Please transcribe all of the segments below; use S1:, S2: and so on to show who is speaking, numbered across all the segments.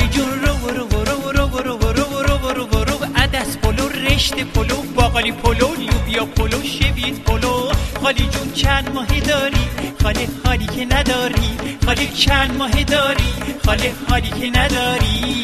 S1: جون رو برو برو برو برو برو برو برو برو عدس پلو رشت پلو باقالی پلو لوبیا پلو شوید پلو خالی جون چند ماهی داری خاله حالی که نداری خاله چند ماهی داری خاله حالی که نداری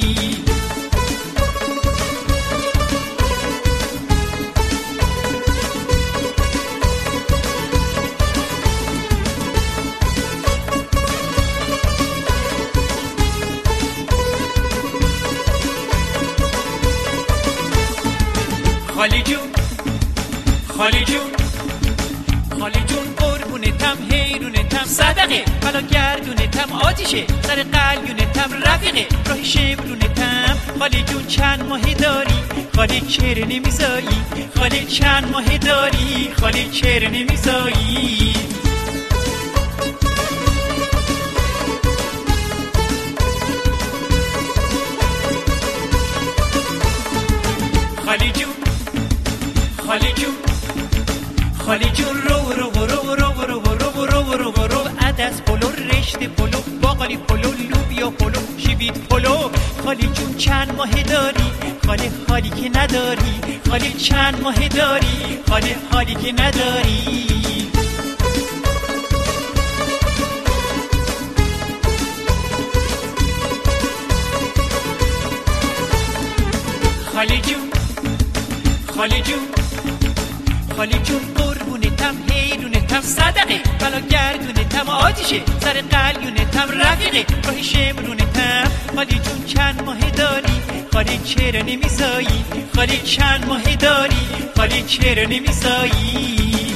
S1: خالی جون خالی جون خالی جون قربونتم حیرونتم صدقه بلا گردونتم آتیشه سر قلیونتم رفیقه راه شمرونتم خالی جون چند ماهی داری خالی چهره نمیزایی خالی چند ماهی داری خالی چهره نمیزایی خالی جون خالی جون خالی جون رو رو برو برو برو برو برو برو برو عدس پلو رشت پلو باقالی پلو لوبیا پلو شوید پلو خالی جون چند ماهی داری خاله حالی که نداری خاله چند ماهی داری خاله حالی که نداری خالی جون خالی جون خالی جون قربونتم حیرونتم صدقه بلا گردونتم آتیشه سر قلیونتم رفیقه راه شمرونتم خالی جون چند ماهی داری خالی چرا نمیزایی خالی چند ماهی داری خالی چرا نمیزایی